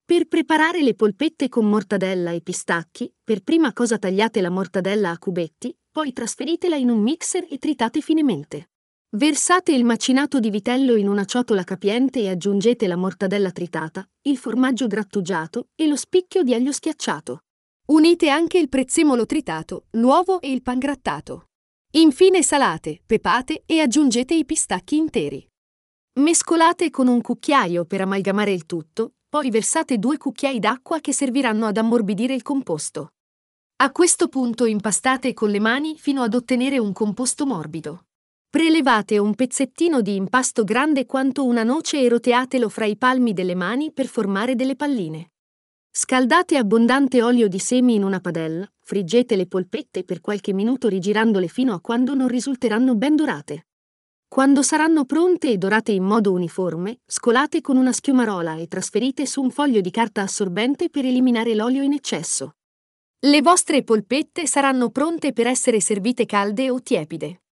Per preparare le polpette con mortadella e pistacchi, per prima cosa tagliate la mortadella a cubetti, poi trasferitela in un mixer e tritate finemente. Versate il macinato di vitello in una ciotola capiente e aggiungete la mortadella tritata, il formaggio grattugiato e lo spicchio di aglio schiacciato. Unite anche il prezzemolo tritato, l'uovo e il pangrattato. Infine salate, pepate e aggiungete i pistacchi interi. Mescolate con un cucchiaio per amalgamare il tutto, poi versate 2 cucchiai d'acqua che serviranno ad ammorbidire il composto. A questo punto impastate con le mani fino ad ottenere un composto morbido. Prelevate un pezzettino di impasto grande quanto una noce e roteatelo fra i palmi delle mani per formare delle palline. Scaldate abbondante olio di semi in una padella, friggete le polpette per qualche minuto rigirandole fino a quando non risulteranno ben dorate. Quando saranno pronte e dorate in modo uniforme, scolate con una schiumarola e trasferite su un foglio di carta assorbente per eliminare l'olio in eccesso. Le vostre polpette saranno pronte per essere servite calde o tiepide.